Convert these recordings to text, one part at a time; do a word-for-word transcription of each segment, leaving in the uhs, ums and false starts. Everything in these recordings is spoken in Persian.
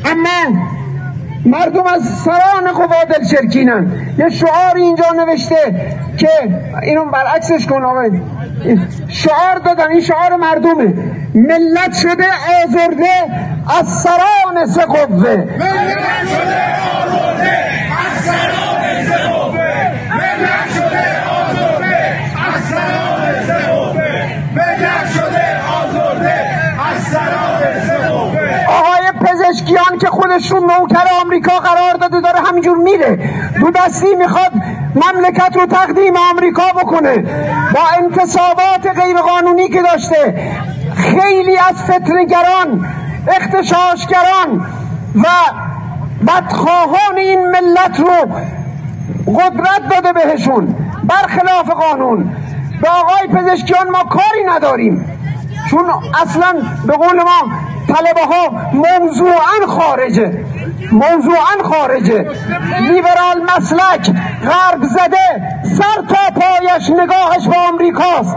اما مردم از سران قوا دلچرکینن. یه شعار اینجا نوشته که اینو برعکسش کن آقای، شعار دادن، این شعار مردمه: ملت شده آزرده از سران سه قوه. ملت شده آزرده از سران سه قوه. ملت شده آزرده از سران سه قوه. ملت شده آزرده از سران سه قوه. آقای پزشکیان که خودشون نوکر آمریکا قرار داده داره همینجور میره دو دستی میخواد مملکت رو تقدیم آمریکا بکنه با انتصابات غیرقانونی که داشته. خیلی از فتنه‌گران، اغتشاشگران و بدخواهان این ملت رو قدرت داده بهشون برخلاف قانون. به آقای پزشکیان ما کاری نداریم، چون اصلا به قول ما طلبه ها موضوعاً خارجه، موضوعاً خارجه. لیبرال مسلک، غرب زده، سر تا پایش نگاهش به آمریکاست.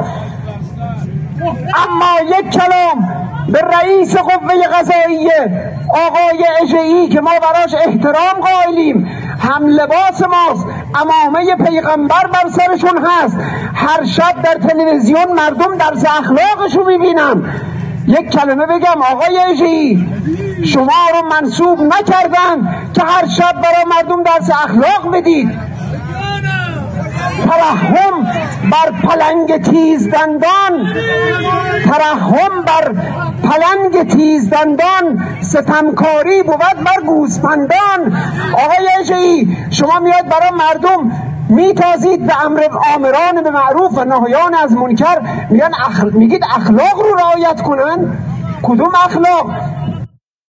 اما یک کلام به رئیس قوه قضاییه آقای اژه‌ای که ما براش احترام قائلیم، هم لباس ماست، عمامه پیغمبر بر سرشون هست، هر شب در تلویزیون مردم درس اخلاقشو میبینن. یک کلمه بگم آقای اژه‌ای، شما رو منصوب نکردن که هر شب برای مردم درس اخلاق بدید. ترحم بر پلنگ تیز دندان، ترحم بر پلنگ تیز دندان، ستمکاری بود بر گوسفندان. آقای اژه‌ای، شما میاد برای مردم میتازید به امر آمران به معروف و نهیان از منکر، میگن اخ... میگید اخلاق رو رعایت کنن. کدوم اخلاق؟